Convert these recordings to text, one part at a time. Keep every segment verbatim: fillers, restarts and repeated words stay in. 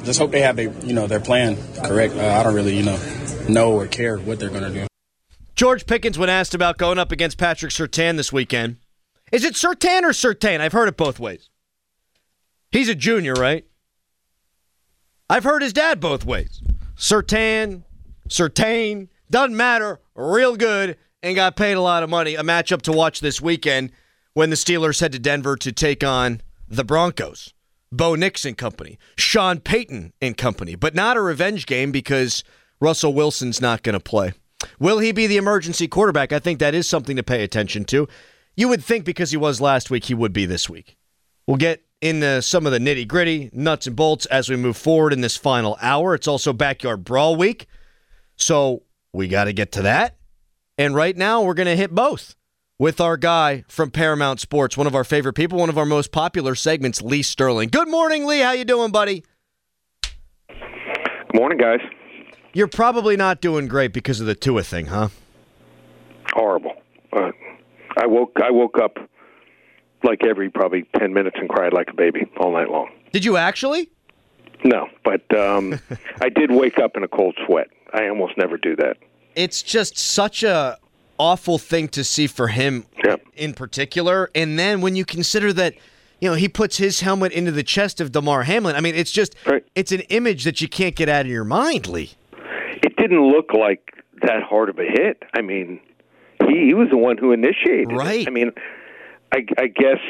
just hope they have their, you know, their plan correct. Uh, I don't really, you know, know or care what they're going to do. George Pickens, when asked about going up against Patrick Surtain this weekend, is it Surtain or Surtain? I've heard it both ways. He's a junior, right? I've heard his dad both ways. Surtain, Surtain, doesn't matter, real good, and got paid a lot of money. A matchup to watch this weekend when the Steelers head to Denver to take on the Broncos. Bo Nix and company. Sean Payton and company. But not a revenge game because Russell Wilson's not going to play. Will he be the emergency quarterback? I think that is something to pay attention to. You would think because he was last week, he would be this week. We'll get into some of the nitty-gritty, nuts and bolts as we move forward in this final hour. It's also Backyard Brawl Week, so we got to get to that. And right now, we're going to hit both with our guy from Paramount Sports, one of our favorite people, one of our most popular segments, Lee Sterling. Good morning, Lee. How you doing, buddy? Good morning, guys. You're probably not doing great because of the Tua thing, huh? Horrible. Uh, I woke I woke up like every probably ten minutes and cried like a baby all night long. Did you actually? No, but um, I did wake up in a cold sweat. I almost never do that. It's just such a awful thing to see for him yep. in particular. And then when you consider that, you know, he puts his helmet into the chest of Damar Hamlin, I mean, it's just, right. it's an image that you can't get out of your mind, Lee. It didn't look like that hard of a hit. I mean, he, he was the one who initiated right. it. I mean, I, I guess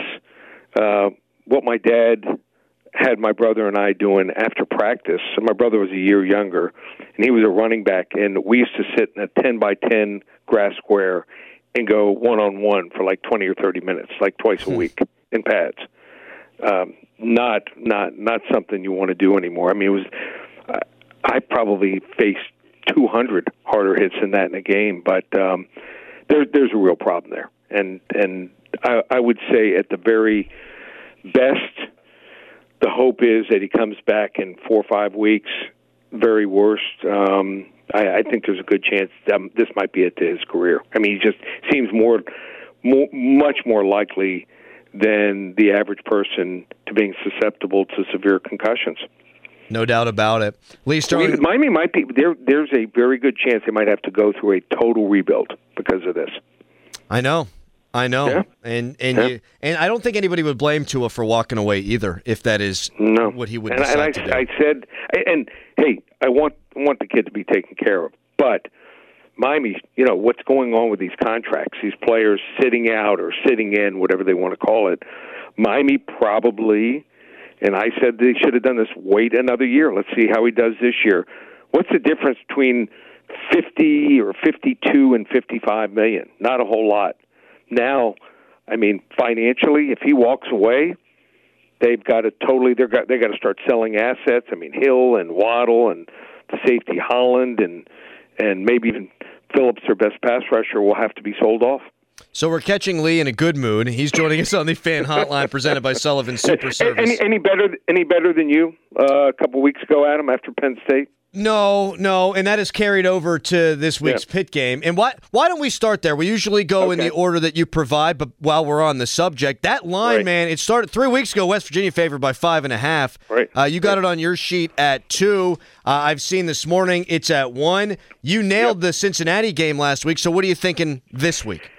uh, what my dad had my brother and I doing after practice. So my brother was a year younger, and he was a running back, and we used to sit in a ten by ten grass square and go one-on-one for like twenty or thirty minutes, like twice a week in pads. Um, not not not something you want to do anymore. I mean, it was uh, I probably faced two hundred harder hits than that in a game, but um, there, there's a real problem there. And and I, I would say at the very best, the hope is that he comes back in four or five weeks. Very worst, um, I, I think there's a good chance that this might be it to his career. I mean, he just seems more, more, much more likely than the average person to being susceptible to severe concussions. No doubt about it. Lee Sterling. So Miami might be there. There's a very good chance they might have to go through a total rebuild because of this. I know. I know, yeah. and and yeah. you, and I don't think anybody would blame Tua for walking away either, if that is no. what he would and, decide and I, to do. I said, and hey, I want want the kid to be taken care of, but Miami, you know what's going on with these contracts, these players sitting out or sitting in, whatever they want to call it. Miami probably, and I said they should have done this. Wait another year. Let's see how he does this year. What's the difference between fifty or fifty-two and fifty-five million? Not a whole lot. Now, I mean, financially, if he walks away, they've got to totally. They're got they got to start selling assets. I mean, Hill and Waddle and the safety Holland and and maybe even Phillips, their best pass rusher, will have to be sold off. So we're catching Lee in a good mood. He's joining us on the Fan Hotline presented by Sullivan Super Service. Any, any better? Any better than you uh, a couple weeks ago, Adam, after Penn State? No, no, and that is carried over to this week's yeah. Pitt game. And why why don't we start there? We usually go okay. in the order that you provide, but while we're on the subject, that line, right. man, it started three weeks ago, West Virginia favored by five and a half. Right. Uh, you got right. it on your sheet at two. Uh, I've seen this morning it's at one. You nailed yep. the Cincinnati game last week, so what are you thinking this week?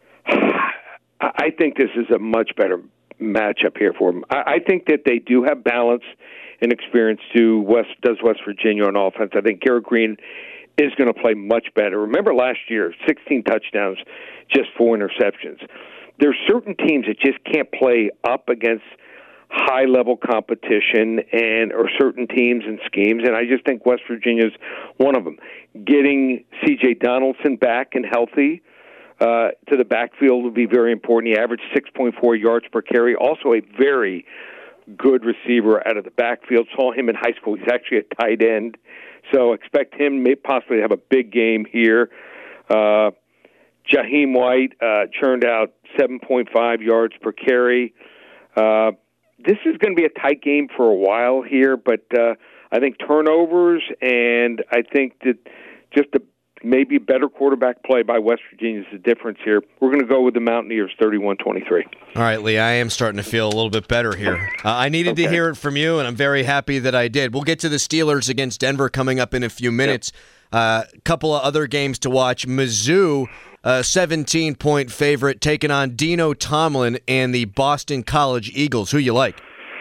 I think this is a much better matchup here for them. I think that they do have balance and experience to West does West Virginia on offense. I think Garrett Green is going to play much better. Remember last year, sixteen touchdowns, just four interceptions. There's certain teams that just can't play up against high-level competition and or certain teams and schemes, and I just think West Virginia's one of them. Getting C J Donaldson back and healthy uh, to the backfield would be very important. He averaged six point four yards per carry, also a very good receiver out of the backfield. Saw him in high school. He's actually a tight end. So expect him may possibly have a big game here. Uh, Jaheim White uh, churned out seven point five yards per carry. Uh, this is going to be a tight game for a while here, but uh, I think turnovers and I think that just the maybe better quarterback play by West Virginia is the difference here. We're going to go with the Mountaineers thirty-one twenty-three. All right, Lee, I am starting to feel a little bit better here. Uh, I needed okay. to hear it from you, and I'm very happy that I did. We'll get to the Steelers against Denver coming up in a few minutes. A yep. uh, couple of other games to watch. Mizzou, a seventeen-point favorite, taking on Dino Tomlin and the Boston College Eagles. Who you like?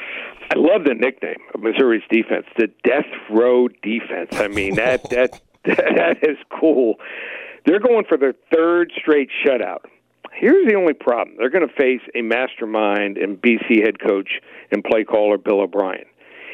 I love the nickname of Missouri's defense, the Death Row Defense. I mean, that that that is cool. They're going for their third straight shutout. Here's the only problem. They're going to face a mastermind and B C head coach and play caller Bill O'Brien.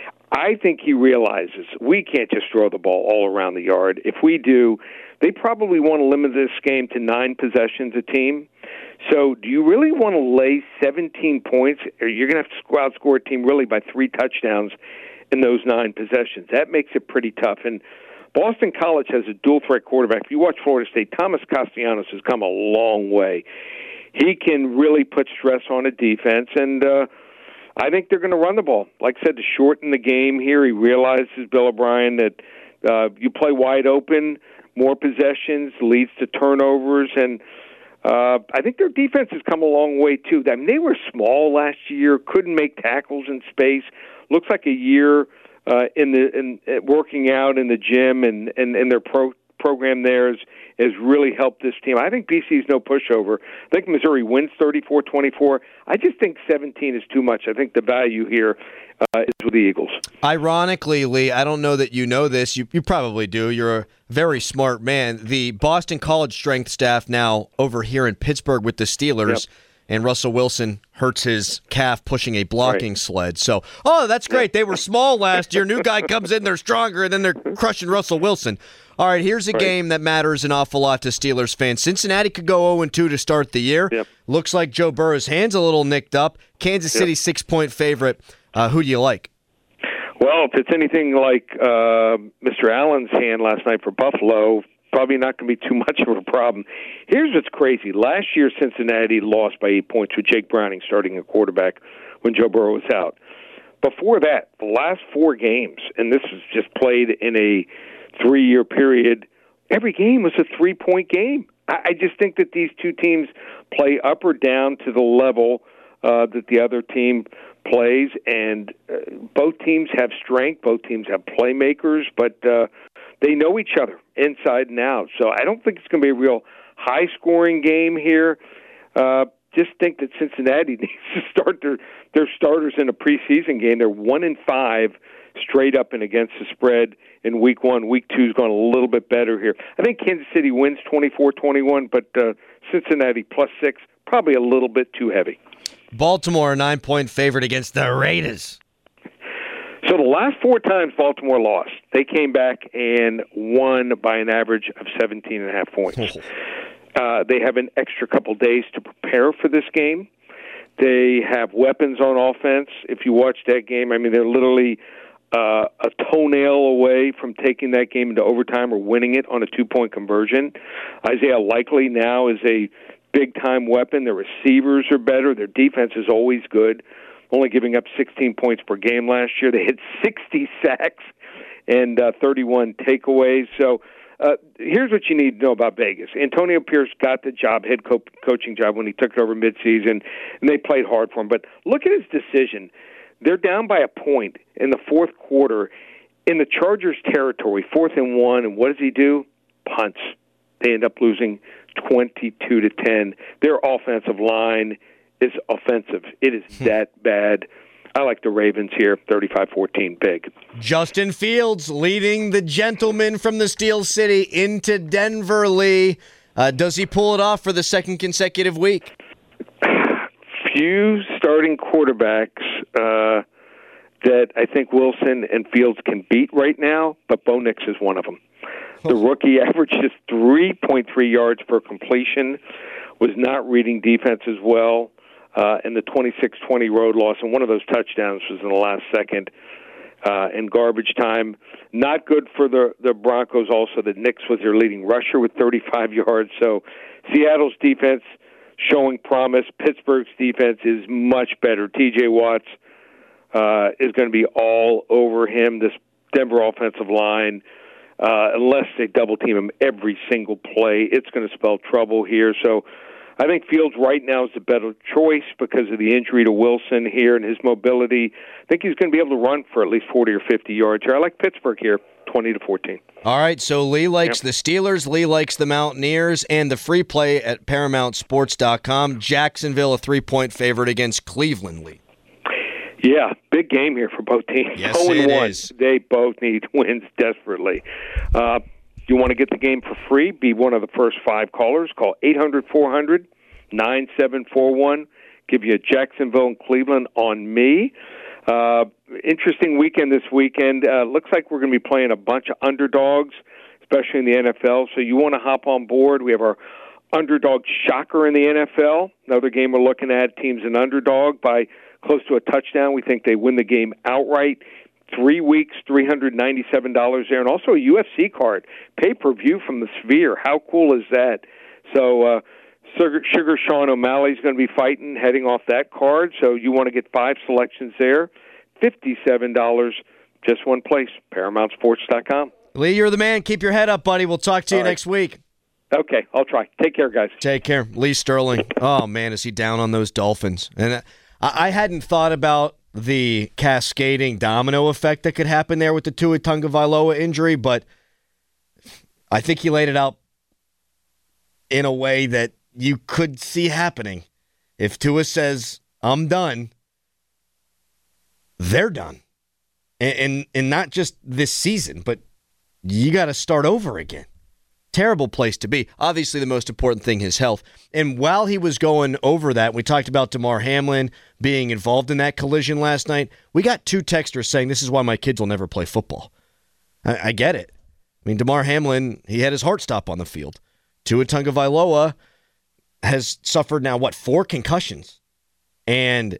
I think he realizes we can't just throw the ball all around the yard. If we do, they probably want to limit this game to nine possessions a team. So do you really want to lay seventeen points, or you're going to have to outscore a team really by three touchdowns in those nine possessions? That makes it pretty tough. And Boston College has a dual-threat quarterback. If you watch Florida State, Thomas Castellanos has come a long way. He can really put stress on a defense, and uh, I think they're going to run the ball. Like I said, to shorten the game here, he realizes, Bill O'Brien, that uh, you play wide open, more possessions, leads to turnovers, and Uh, I think their defense has come a long way, too. I mean, they were small last year, couldn't make tackles in space. Looks like a year uh, in the in, uh, working out in the gym and, and, and their pro, program there has, has really helped this team. I think B C is no pushover. I think Missouri wins thirty-four twenty-four. I just think seventeen is too much. I think the value here uh, is with the Eagles. Ironically, Lee, I don't know that you know this. You, you probably do. You're a very smart man. The Boston College strength staff now over here in Pittsburgh with the Steelers, yep. and Russell Wilson hurts his calf pushing a blocking right. sled. So, oh, that's great. Yep. They were small last year. New guy comes in, they're stronger, and then they're crushing Russell Wilson. All right, here's a right. game that matters an awful lot to Steelers fans. Cincinnati could go oh and two to start the year. Yep. Looks like Joe Burrow's hand's a little nicked up. Kansas City, yep. six-point favorite. Uh, who do you like? Well, if it's anything like uh, Mister Allen's hand last night for Buffalo, probably not going to be too much of a problem. Here's what's crazy. Last year, Cincinnati lost by eight points with Jake Browning starting at quarterback when Joe Burrow was out. Before that, the last four games, and this was just played in a three-year period, every game was a three-point game. I, I just think that these two teams play up or down to the level uh, that the other team plays, and uh, both teams have strength, both teams have playmakers, but uh, they know each other inside and out. So I don't think it's going to be a real high-scoring game here. Uh, just think that Cincinnati needs to start their, their starters in a preseason game. They're one in five straight up and against the spread in week one. Week two's gone a little bit better here. I think Kansas City wins twenty-four twenty-one, but uh, Cincinnati plus six, probably a little bit too heavy. Baltimore, a nine-point favorite against the Raiders. So the last four times Baltimore lost, they came back and won by an average of seventeen and a half points. uh, they have an extra couple days to prepare for this game. They have weapons on offense. If you watch that game, I mean, they're literally uh, a toenail away from taking that game into overtime or winning it on a two-point conversion. Isaiah Likely now is a big-time weapon. Their receivers are better. Their defense is always good, only giving up sixteen points per game last year. They hit sixty sacks and uh, thirty-one takeaways. So uh, here's what you need to know about Vegas. Antonio Pierce got the job, head co- coaching job, when he took it over midseason, and they played hard for him. But look at his decision. They're down by a point in the fourth quarter in the Chargers' territory, fourth and one, and what does he do? Punts. They end up losing twenty-two to ten. Their offensive line is offensive. It is that bad. I like the Ravens here, thirty-five fourteen, big. Justin Fields leading the gentleman from the Steel City into Denver, Lee. Uh, does he pull it off for the second consecutive week? Few starting quarterbacks uh, that I think Wilson and Fields can beat right now, but Bo Nix is one of them. The rookie averages three point three yards per completion, was not reading defense as well, uh, and the twenty-six twenty road loss, and one of those touchdowns was in the last second uh, in garbage time. Not good for the, the Broncos also that Nix was their leading rusher with thirty-five yards. So Seattle's defense showing promise. Pittsburgh's defense is much better. T J Watts uh, is going to be all over him. This Denver offensive line, uh, unless they double team him every single play. It's going to spell trouble here. So I think Fields right now is the better choice because of the injury to Wilson here and his mobility. I think he's going to be able to run for at least forty or fifty yards here. I like Pittsburgh here, twenty to fourteen. All right, so Lee likes Yep. the Steelers, Lee likes the Mountaineers, and the free play at paramount sports dot com. Jacksonville, a three-point favorite against Cleveland, Lee. Yeah, big game here for both teams. Yes, oh and it one. is. They both need wins desperately. Uh, you want to get the game for free? Be one of the first five callers. Call eight hundred, four hundred, nine seven four one. Give you a Jacksonville and Cleveland on me. Uh, interesting weekend this weekend. Uh, looks like we're going to be playing a bunch of underdogs, especially in the N F L. So you want to hop on board. We have our underdog shocker in the N F L. Another game we're looking at, teams an underdog by close to a touchdown. We think they win the game outright. Three weeks, three hundred ninety-seven dollars there. And also a U F C card, pay-per-view from the Sphere. How cool is that? So uh, Sugar, Sugar Sean O'Malley's going to be fighting, heading off that card. So you want to get five selections there. fifty-seven dollars, just one place, paramount sports dot com. Lee, you're the man. Keep your head up, buddy. We'll talk to you All right. next week. Okay, I'll try. Take care, guys. Take care. Lee Sterling. Oh, man, is he down on those Dolphins? And I, I hadn't thought about the cascading domino effect that could happen there with the Tua Tagovailoa injury, but I think he laid it out in a way that you could see happening. If Tua says, I'm done, they're done. And, and, and not just this season, but you got to start over again. Terrible place to be. Obviously, the most important thing is health. And while he was going over that, we talked about Damar Hamlin being involved in that collision last night. We got two texters saying this is why my kids will never play football. I, I get it. I mean, Damar Hamlin, he had his heart stop on the field. Tua Tagovailoa has suffered now, what, four concussions. And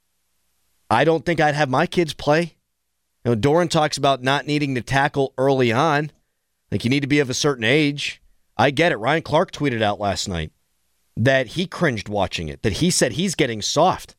I don't think I'd have my kids play. You know, Doran talks about not needing to tackle early on. Like, you need to be of a certain age. I get it. Ryan Clark tweeted out last night that he cringed watching it, that he said he's getting soft.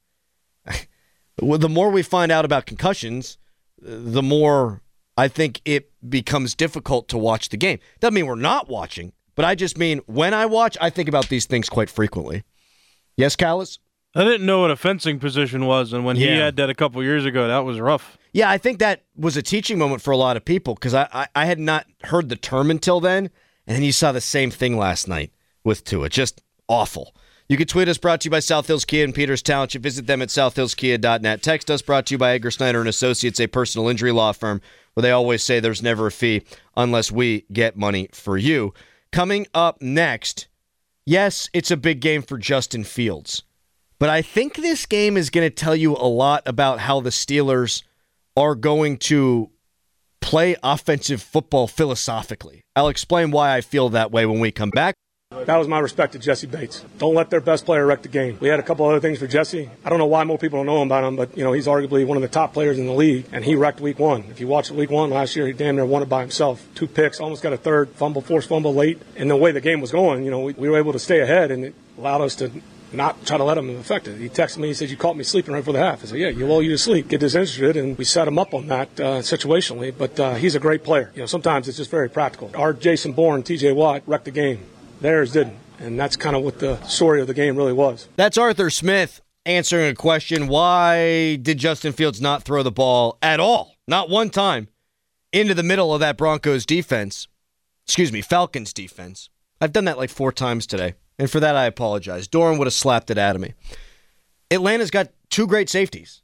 Well, the more we find out about concussions, the more I think it becomes difficult to watch the game. Doesn't mean we're not watching, but I just mean when I watch, I think about these things quite frequently. Yes, Callis? I didn't know what a fencing position was, and when he Yeah. had that a couple years ago, that was rough. Yeah, I think that was a teaching moment for a lot of people because I, I, I had not heard the term until then, and then you saw the same thing last night with Tua. Just awful. You can tweet us, brought to you by South Hills Kia in Peters Township. Visit them at south hills kia dot net. Text us, brought to you by Edgar Snyder and Associates, a personal injury law firm where they always say there's never a fee unless we get money for you. Coming up next, yes, it's a big game for Justin Fields, but I think this game is going to tell you a lot about how the Steelers are going to play offensive football philosophically. I'll explain why I feel that way when we come back. That was my respect to Jesse Bates. Don't let their best player wreck the game. We had a couple other things for Jesse. I don't know why more people don't know about him, but you know he's arguably one of the top players in the league, and he wrecked week one. If you watched week one last year, he damn near won it by himself. Two picks, almost got a third, fumble, forced fumble late. And the way the game was going, you know, we, we were able to stay ahead, and it allowed us to not try to let him affect it. He texted me, he said, you caught me sleeping right before the half. I said, yeah, you lull you to sleep. Get disinterested, and we set him up on that uh, situationally. But uh, he's a great player. You know, sometimes it's just very practical. Our Jason Bourne, T J Watt wrecked the game. Theirs didn't. And that's kind of what the story of the game really was. That's Arthur Smith answering a question. Why did Justin Fields not throw the ball at all, not one time, into the middle of that Broncos defense? Excuse me, Falcons defense. I've done that like four times today, and for that I apologize. Doran would have slapped it out of me. Atlanta's got two great safeties.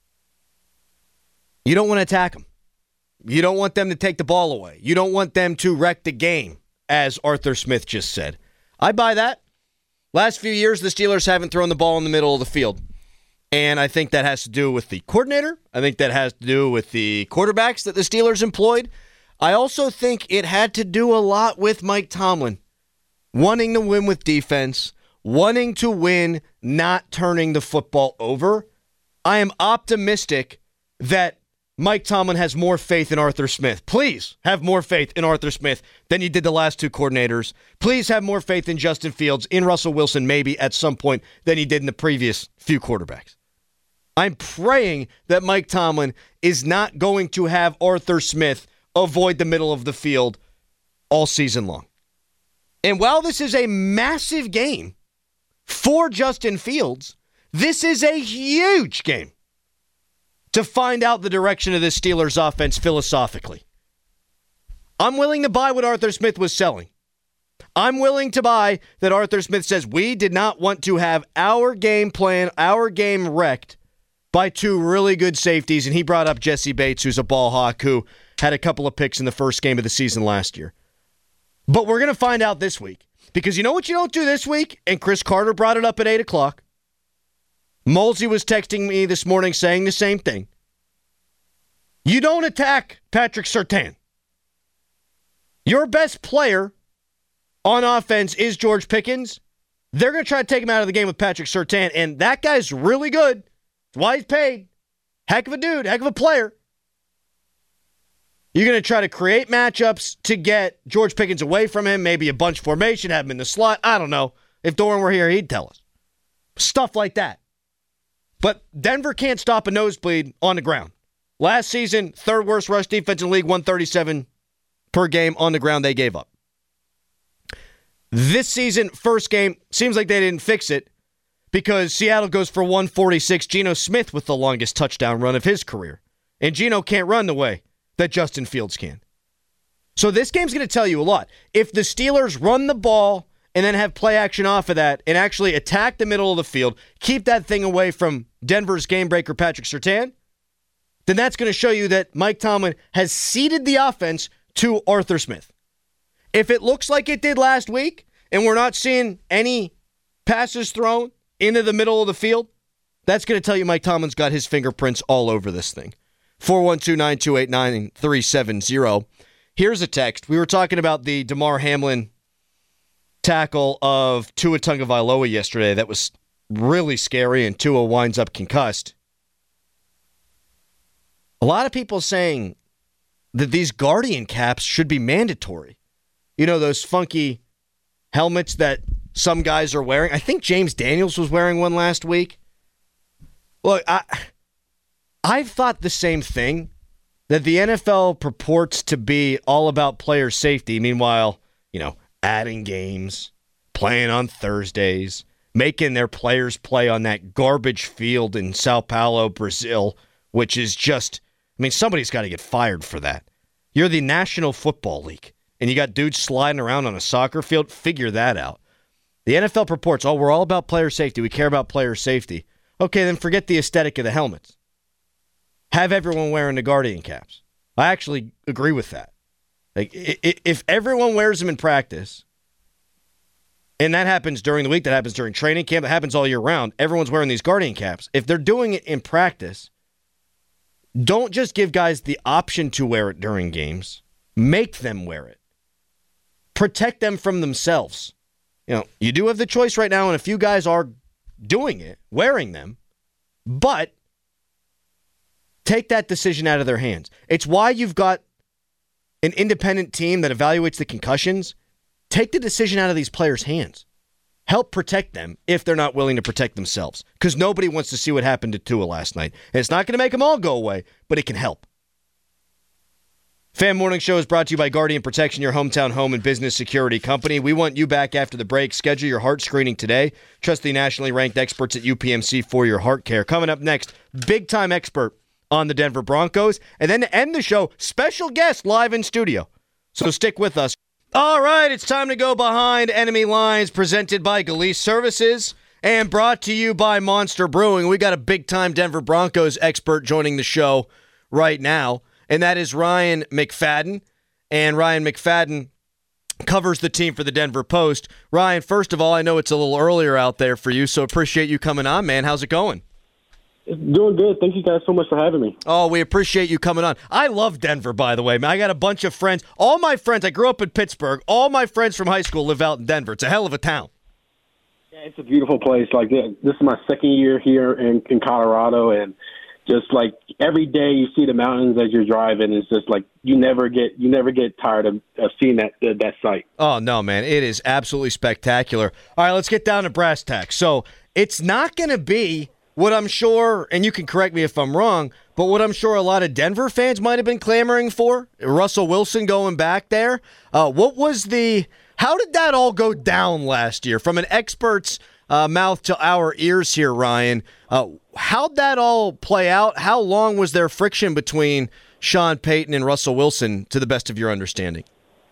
You don't want to attack them. You don't want them to take the ball away. You don't want them to wreck the game, as Arthur Smith just said. I buy that. Last few years, the Steelers haven't thrown the ball in the middle of the field. And I think that has to do with the coordinator. I think that has to do with the quarterbacks that the Steelers employed. I also think it had to do a lot with Mike Tomlin wanting to win with defense, wanting to win, not turning the football over. I am optimistic that Mike Tomlin has more faith in Arthur Smith. Please have more faith in Arthur Smith than you did the last two coordinators. Please have more faith in Justin Fields, in Russell Wilson maybe at some point than he did in the previous few quarterbacks. I'm praying that Mike Tomlin is not going to have Arthur Smith avoid the middle of the field all season long. And while this is a massive game for Justin Fields, this is a huge game to find out the direction of this Steelers offense philosophically. I'm willing to buy what Arthur Smith was selling. I'm willing to buy that Arthur Smith says we did not want to have our game plan, our game wrecked by two really good safeties, and he brought up Jesse Bates, who's a ball hawk, who had a couple of picks in the first game of the season last year. But we're going to find out this week, because you know what you don't do this week? And Chris Carter brought it up at eight o'clock. Molsey was texting me this morning saying the same thing. You don't attack Patrick Surtain. Your best player on offense is George Pickens. They're going to try to take him out of the game with Patrick Surtain, and that guy's really good. That's why he's paid. Heck of a dude, heck of a player. You're going to try to create matchups to get George Pickens away from him, maybe a bunch formation, have him in the slot. I don't know. If Doran were here, he'd tell us. Stuff like that. But Denver can't stop a nosebleed on the ground. Last season, third worst rush defense in the league, one thirty-seven per game on the ground they gave up. This season, first game, seems like they didn't fix it because Seattle goes for one forty-six. Geno Smith with the longest touchdown run of his career. And Geno can't run the way that Justin Fields can. So this game's going to tell you a lot. If the Steelers run the ball and then have play action off of that and actually attack the middle of the field, keep that thing away from Denver's game breaker Patrick Surtain, then that's going to show you that Mike Tomlin has ceded the offense to Arthur Smith. If it looks like it did last week and we're not seeing any passes thrown into the middle of the field, that's going to tell you Mike Tomlin's got his fingerprints all over this thing. four one two, nine two eight, nine three seven zero. Here's a text. We were talking about the Damar Hamlin tackle of Tua Tagovailoa yesterday. That was really scary, and Tua winds up concussed. A lot of people saying that these Guardian caps should be mandatory. You know, those funky helmets that some guys are wearing. I think James Daniels was wearing one last week. Look, I, I've thought the same thing, that the N F L purports to be all about player safety. Meanwhile, you know, adding games, playing on Thursdays, making their players play on that garbage field in Sao Paulo, Brazil, which is just, I mean, somebody's got to get fired for that. You're the National Football League, and you got dudes sliding around on a soccer field. Figure that out. The N F L purports, oh, we're all about player safety. We care about player safety. Okay, then forget the aesthetic of the helmets. Have everyone wearing the Guardian caps. I actually agree with that. Like, if everyone wears them in practice, and that happens during the week, that happens during training camp, that happens all year round, everyone's wearing these Guardian caps. If they're doing it in practice, don't just give guys the option to wear it during games. Make them wear it. Protect them from themselves. You know, you do have the choice right now, and a few guys are doing it, wearing them, but take that decision out of their hands. It's why you've got an independent team that evaluates the concussions. Take the decision out of these players' hands. Help protect them if they're not willing to protect themselves, because nobody wants to see what happened to Tua last night. And it's not going to make them all go away, but it can help. Fan Morning Show is brought to you by Guardian Protection, your hometown home and business security company. We want you back after the break. Schedule your heart screening today. Trust the nationally ranked experts at U P M C for your heart care. Coming up next, big-time expert on the Denver Broncos. And then to end the show, special guest live in studio. So stick with us. All right, it's time to go behind enemy lines, presented by Galease Services and brought to you by Monster Brewing. We got a big-time Denver Broncos expert joining the show right now, and that is Ryan McFadden. And Ryan McFadden covers the team for the Denver Post. Ryan, first of all, I know it's a little earlier out there for you, so appreciate you coming on, man. How's it going? Doing good. Thank you guys so much for having me. Oh, we appreciate you coming on. I love Denver, by the way. I got a bunch of friends. All my friends, I grew up in Pittsburgh. All my friends from high school live out in Denver. It's a hell of a town. Yeah, it's a beautiful place. Like, this is my second year here in, in Colorado, and just like every day you see the mountains as you're driving. It's just like you never get you never get tired of, of seeing that uh, that sight. Oh, no, man. It is absolutely spectacular. All right, let's get down to brass tacks. So it's not going to be what I'm sure, and you can correct me if I'm wrong, but what I'm sure a lot of Denver fans might have been clamoring for, Russell Wilson going back there. Uh, what was the, how did that all go down last year? From an expert's uh, mouth to our ears here, Ryan, uh, how'd that all play out? How long was there friction between Sean Payton and Russell Wilson, to the best of your understanding?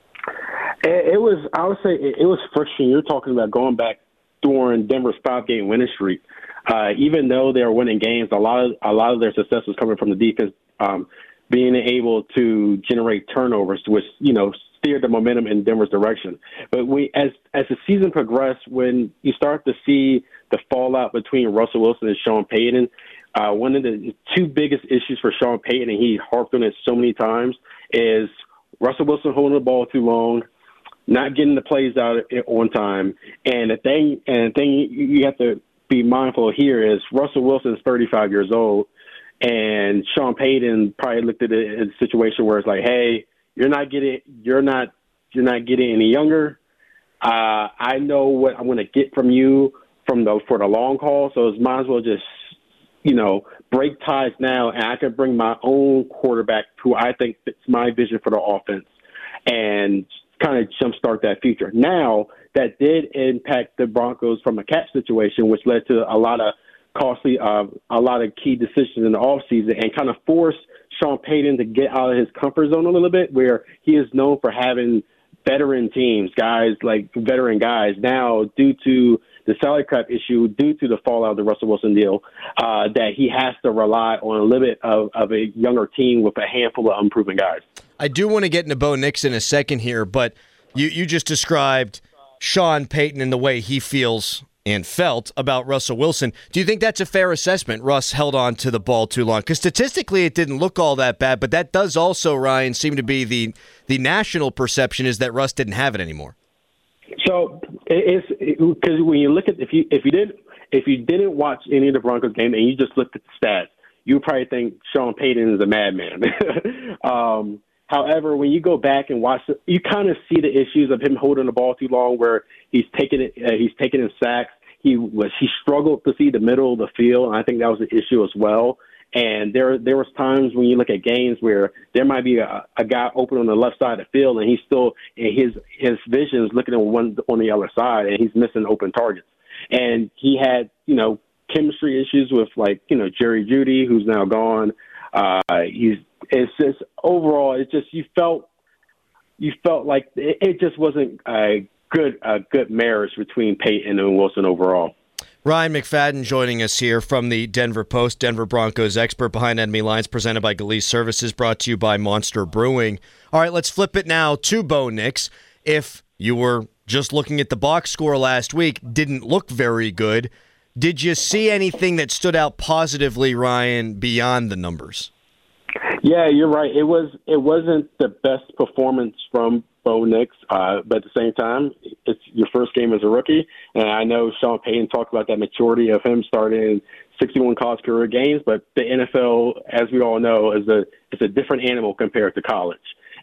It, it was, I would say, it, it was friction. You're talking about going back during Denver's five-game winning streak. Uh, even though they were winning games, a lot of a lot of their success was coming from the defense, um, being able to generate turnovers, which you know steered the momentum in Denver's direction. But we, as as the season progressed, when you start to see the fallout between Russell Wilson and Sean Payton, uh, one of the two biggest issues for Sean Payton, and he harped on it so many times, is Russell Wilson holding the ball too long, not getting the plays out on time, and the thing and the thing you have to be mindful here is Russell Wilson is thirty-five years old, and Sean Payton probably looked at it as a situation where it's like, hey, you're not getting, you're not, you're not getting any younger. Uh, I know what I'm going to get from you from the for the long haul, so it's might as well just, you know, break ties now, and I can bring my own quarterback who I think fits my vision for the offense, and kind of jumpstart that future. Now, that did impact the Broncos from a cap situation, which led to a lot of costly, uh, a lot of key decisions in the offseason, and kind of forced Sean Payton to get out of his comfort zone a little bit, where he is known for having veteran teams, guys like veteran guys. Now, due to the salary cap issue, due to the fallout of the Russell Wilson deal, uh, that he has to rely on a little bit of, of a younger team with a handful of unproven guys. I do want to get into Bo Nix in a second here, but you, you just described Sean Payton and the way he feels and felt about Russell Wilson. Do you think that's a fair assessment? Russ held on to the ball too long? Because statistically it didn't look all that bad, but that does also, Ryan, seem to be the the national perception is that Russ didn't have it anymore. So it's because when you look at if you if you did if you didn't watch any of the Broncos game and you just looked at the stats, you would probably think Sean Payton is a madman. um, However, when you go back and watch it, you kind of see the issues of him holding the ball too long, where he's taking it, uh, he's taking in sacks. He was he struggled to see the middle of the field, and I think that was an issue as well. And there there was times when you look at games where there might be a, a guy open on the left side of the field, and he's still and his his vision is looking at one on the other side, and he's missing open targets. And he had you know chemistry issues with like you know Jerry Jeudy, who's now gone. Uh, he's it's just overall, it just you felt you felt like it, it just wasn't a good a good marriage between Payton and Wilson overall. Ryan McFadden joining us here from the Denver Post, Denver Broncos expert behind enemy lines, presented by Galeese Services, brought to you by Monster Brewing. All right, let's flip it now to Bo Nix. If you were just looking at the box score last week, didn't look very good. Did you see anything that stood out positively, Ryan, beyond the numbers? Yeah, you're right. It was it wasn't the best performance from Bo Nix, uh, but at the same time, it's your first game as a rookie, and I know Sean Payton talked about that maturity of him starting sixty-one college career games, but the N F L, as we all know, is a is a different animal compared to college,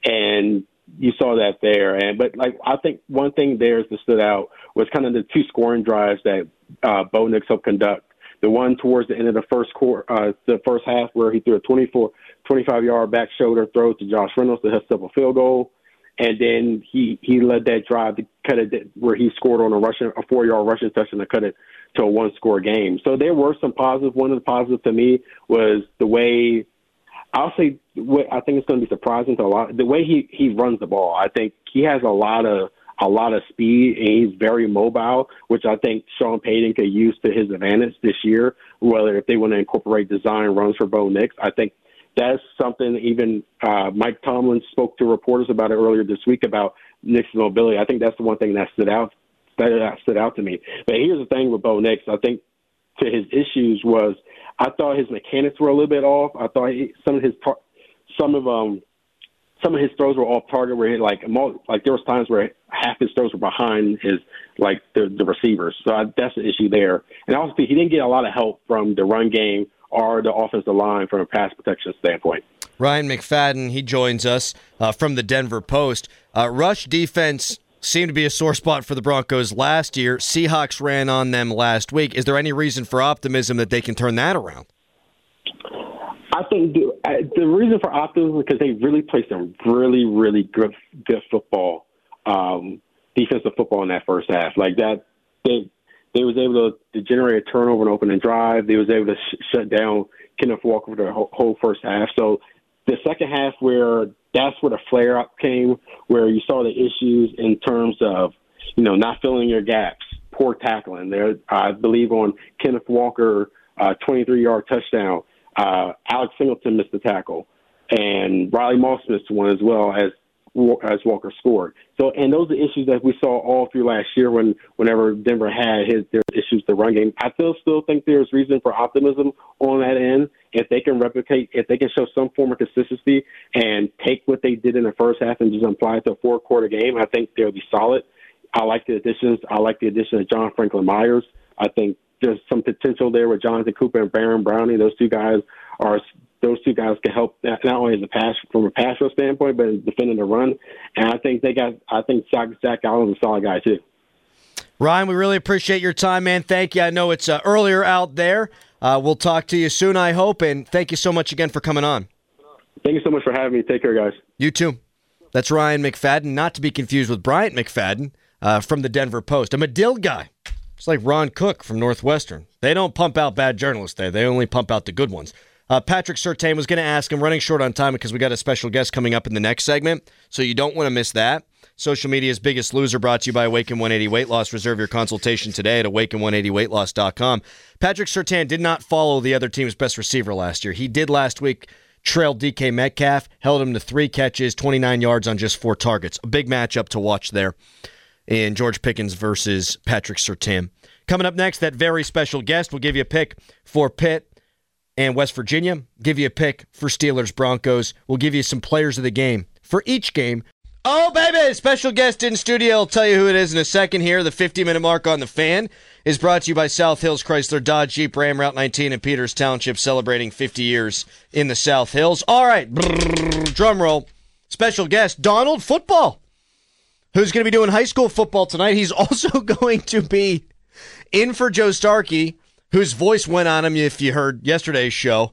and you saw that there. And but like I think one thing there that stood out was kind of the two scoring drives that uh, Bo Nix helped conduct. The one towards the end of the first quarter, uh, the first half, where he threw a twenty-four, twenty-five-yard back shoulder throw to Josh Reynolds to hit up a field goal, and then he, he led that drive to cut it where he scored on a rushing a four-yard rushing touchdown to cut it to a one-score game. So there were some positives. One of the positives to me was the way I'll say what I think it's going to be surprising to a lot. The way he, he runs the ball, I think he has a lot of a lot of speed, and he's very mobile, which I think Sean Payton could use to his advantage this year, whether if they want to incorporate design runs for Bo Nix. I think that's something even uh, Mike Tomlin spoke to reporters about it earlier this week about Nix's mobility. I think that's the one thing that stood out that stood out to me. But here's the thing with Bo Nix. I think to his issues was I thought his mechanics were a little bit off. I thought he, some of his tar- some of um some of his throws were off target. Where he, like like there was times where half his throws were behind his like the, the receivers. So I, that's the issue there. And also he didn't get a lot of help from the run game or the offensive line from a pass protection standpoint. Ryan McFadden, he joins us uh, from the Denver Post. Uh, rush defense seemed to be a sore spot for the Broncos last year. Seahawks ran on them last week. Is there any reason for optimism that they can turn that around? I think the, the reason for optimism is because they really played some really, really good, good football, um, defensive football in that first half. Like that, they they was able to, to generate a turnover and open and drive. They was able to sh- shut down Kenneth Walker for the whole, whole first half. So the second half, where that's where the flare up came, where you saw the issues in terms of, you know, not filling your gaps, poor tackling. There, I believe on Kenneth Walker, uh, twenty-three yard touchdown. Uh, Alex Singleton missed the tackle, and Riley Moss missed one as well as as Walker scored. So, and those are issues that we saw all through last year when whenever Denver had his their issues with the run game. I still still think there's reason for optimism on that end. If they can replicate, if they can show some form of consistency and take what they did in the first half and just apply it to a four quarter game, I think they'll be solid. I like the additions. I like the addition of John Franklin Myers. I think there's some potential there with Jonathan Cooper and Baron Browning. Those two guys are those two guys can help not only as a pass from a pass rush standpoint, but defending the run. And I think they got. I think Zach, Zach Allen's a solid guy too. Ryan, we really appreciate your time, man. Thank you. I know it's uh, earlier out there. Uh, we'll talk to you soon, I hope, and thank you so much again for coming on. Thank you so much for having me. Take care, guys. You too. That's Ryan McFadden, not to be confused with Bryant McFadden uh, from the Denver Post, a Medill guy. It's like Ron Cook from Northwestern. They don't pump out bad journalists there. They only pump out the good ones. Uh, Patrick Surtain was going to ask him, running short on time because we got a special guest coming up in the next segment, so you don't want to miss that. Social media's Biggest Loser brought to you by Awaken one eighty Weight Loss. Reserve your consultation today at awaken one eighty weight loss dot com. Patrick Surtain did not follow the other team's best receiver last year. He did last week, trailed D K Metcalf, held him to three catches, twenty-nine yards on just four targets. A big matchup to watch there in George Pickens versus Patrick Surtain. Coming up next, that very special guest will give you a pick for Pitt and West Virginia, give you a pick for Steelers Broncos. We'll give you some players of the game for each game. Oh, baby! Special guest in studio. I'll tell you who it is in a second here. The fifty-minute mark on the Fan is brought to you by South Hills Chrysler Dodge Jeep Ram Route nineteen in Peters Township, celebrating fifty years in the South Hills. All right, brrr, drum roll. Special guest, Donald Football, who's going to be doing high school football tonight. He's also going to be in for Joe Starkey, whose voice went on him if you heard yesterday's show.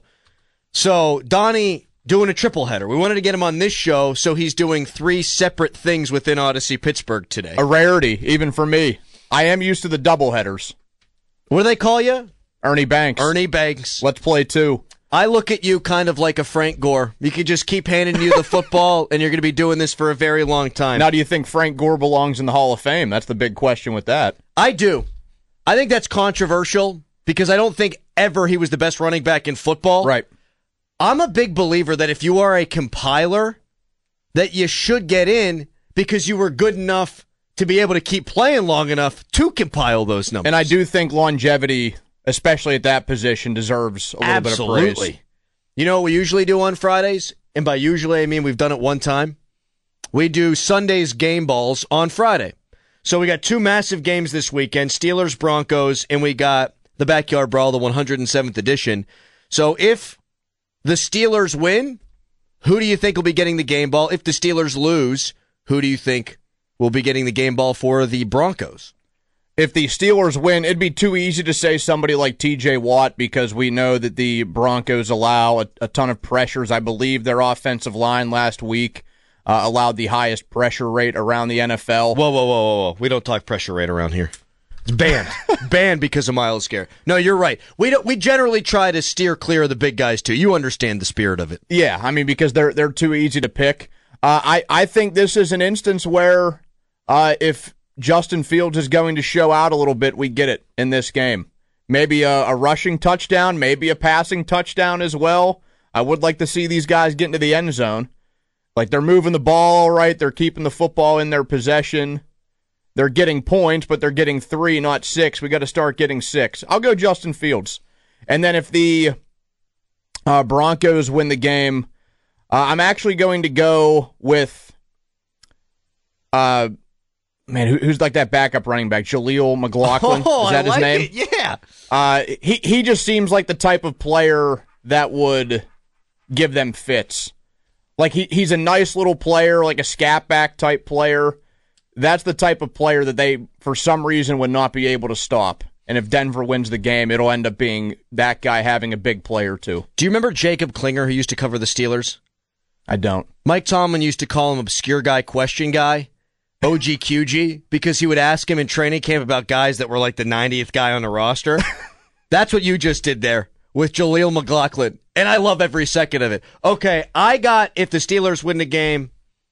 So, Donnie doing a triple header. We wanted to get him on this show, so he's doing three separate things within Odyssey Pittsburgh today. A rarity, even for me. I am used to the double headers. What do they call you? Ernie Banks. Ernie Banks. Let's play two. I look at you kind of like a Frank Gore. You could just keep handing you the football, and you're going to be doing this for a very long time. Now, do you think Frank Gore belongs in the Hall of Fame? That's the big question with that. I do. I think that's controversial because I don't think ever he was the best running back in football. Right. I'm a big believer that if you are a compiler, that you should get in because you were good enough to be able to keep playing long enough to compile those numbers. And I do think longevity, especially at that position, deserves a little Absolutely. bit of praise. You know what we usually do on Fridays? And by usually, I mean we've done it one time. We do Sunday's game balls on Friday. So we got two massive games this weekend, Steelers, Broncos, and we got the Backyard Brawl, the one hundred seventh edition. So if the Steelers win, who do you think will be getting the game ball? If the Steelers lose, who do you think will be getting the game ball for the Broncos? If the Steelers win, it'd be too easy to say somebody like T J Watt because we know that the Broncos allow a, a ton of pressures. I believe their offensive line last week uh, allowed the highest pressure rate around the N F L. Whoa, whoa, whoa, whoa, whoa. We don't talk pressure rate around here. It's banned. Banned because of Myles Garrett. No, you're right. We don't. We generally try to steer clear of the big guys, too. You understand the spirit of it. Yeah, I mean, because they're they're too easy to pick. Uh, I, I think this is an instance where uh, if Justin Fields is going to show out a little bit, we get it in this game. Maybe a, a rushing touchdown, maybe a passing touchdown as well. I would like to see these guys get into the end zone. Like, they're moving the ball all right. They're keeping the football in their possession. They're getting points, but they're getting three, not six. We got to start getting six. I'll go Justin Fields. And then if the uh, Broncos win the game, uh, I'm actually going to go with, uh, man, who, who's like that backup running back? Jaleel McLaughlin? Oh, Is that I his like name? It. Yeah. Uh, he, he just seems like the type of player that would give them fits. Like, he he's a nice little player, like a scat back type player. that's the type of player that they, for some reason, would not be able to stop. And if Denver wins the game, it'll end up being that guy having a big play or two. Do you remember Jacob Klinger, who used to cover the Steelers? I don't. Mike Tomlin used to call him obscure guy, question guy, O G Q G, because he would ask him in training camp about guys that were like the ninetieth guy on the roster. That's what you just did there with Jaleel McLaughlin. And I love every second of it. Okay, I got, if the Steelers win the game,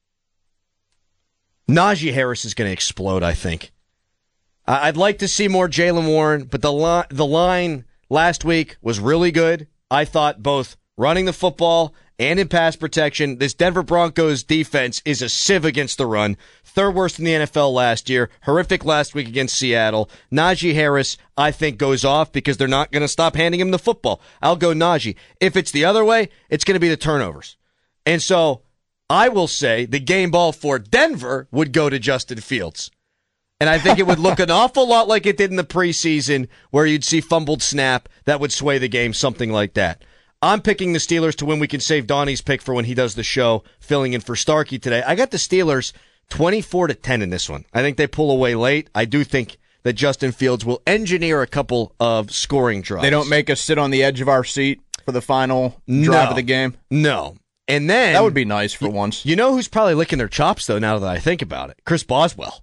Najee Harris is going to explode, I think. I'd like to see more Jaylen Warren, but the li- the line last week was really good. I thought both running the football and in pass protection. This Denver Broncos defense is a sieve against the run. Third worst in the N F L last year. Horrific last week against Seattle. Najee Harris, I think, goes off because they're not going to stop handing him the football. I'll go Najee. If it's the other way, it's going to be the turnovers. And so I will say the game ball for Denver would go to Justin Fields. And I think it would look an awful lot like it did in the preseason where you'd see fumbled snap that would sway the game, something like that. I'm picking the Steelers to win. We can save Donnie's pick for when he does the show, filling in for Starkey today. I got the Steelers twenty-four to ten in this one. I think they pull away late. I do think that Justin Fields will engineer a couple of scoring drives. They don't make us sit on the edge of our seat for the final drive no, of the game? No. And then that would be nice for once. You know who's probably licking their chops, though, now that I think about it? Chris Boswell.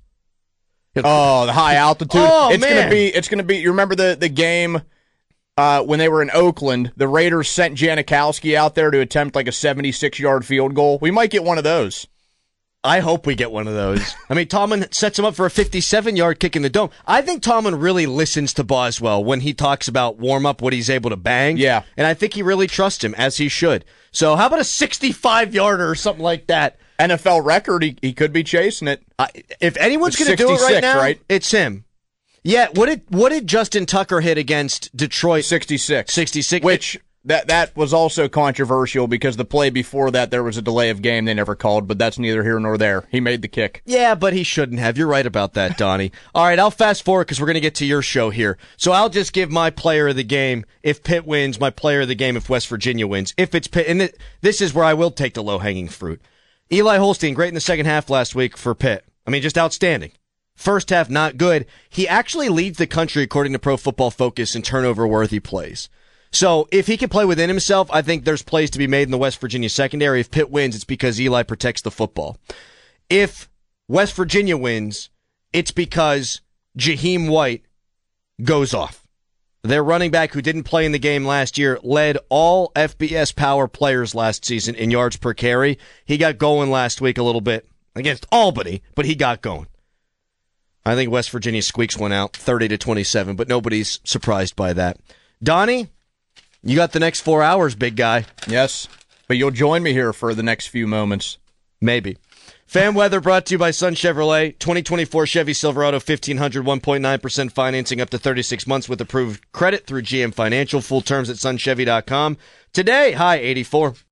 Oh, the high altitude. Oh, it's man. gonna be it's gonna be you remember the, the game uh, when they were in Oakland, the Raiders sent Janikowski out there to attempt like a seventy-six yard field goal. We might get one of those. I hope we get one of those. I mean, Tomlin sets him up for a fifty-seven yard kick in the dome. I think Tomlin really listens to Boswell when he talks about warm-up, what he's able to bang. Yeah. And I think he really trusts him, as he should. So how about a sixty-five yarder or something like that? N F L record, he, he could be chasing it. I, if anyone's going to do it right now, right? it's him. Yeah, what did what did Justin Tucker hit against Detroit? sixty-six. sixty-six. Which, that that was also controversial because the play before that, there was a delay of game they never called, but that's neither here nor there. He made the kick. Yeah, but he shouldn't have. You're right about that, Donnie. All right, I'll fast forward because we're going to get to your show here. So I'll just give my player of the game if Pitt wins, my player of the game if West Virginia wins. If it's Pitt, and th- this is where I will take the low-hanging fruit. Eli Holstein, great in the second half last week for Pitt. I mean, just outstanding. First half, not good. He actually leads the country, according to Pro Football Focus, in turnover-worthy plays. So if he can play within himself, I think there's plays to be made in the West Virginia secondary. If Pitt wins, it's because Eli protects the football. If West Virginia wins, it's because Jaheim White goes off. Their running back, who didn't play in the game last year, led all F B S power players last season in yards per carry. He got going last week a little bit against Albany, but he got going. I think West Virginia squeaks one out, thirty to twenty-seven, but nobody's surprised by that. Donnie, you got the next four hours, big guy. Yes, but you'll join me here for the next few moments. Maybe. Fan weather brought to you by Sun Chevrolet. twenty twenty-four Chevy Silverado fifteen hundred, one point nine percent financing up to thirty-six months with approved credit through G M Financial. Full terms at sun chevy dot com. Today, high eighty-four.